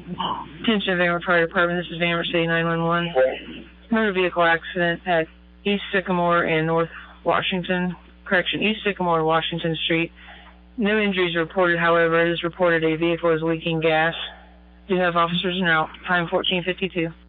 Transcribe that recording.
Attention Vanward Fire Department, this is Vanward City 911. Motor vehicle accident at East Sycamore and East Sycamore and Washington Street. No injuries reported, however. It is reported a vehicle is leaking gas. Do have officers en route. Time 14:52.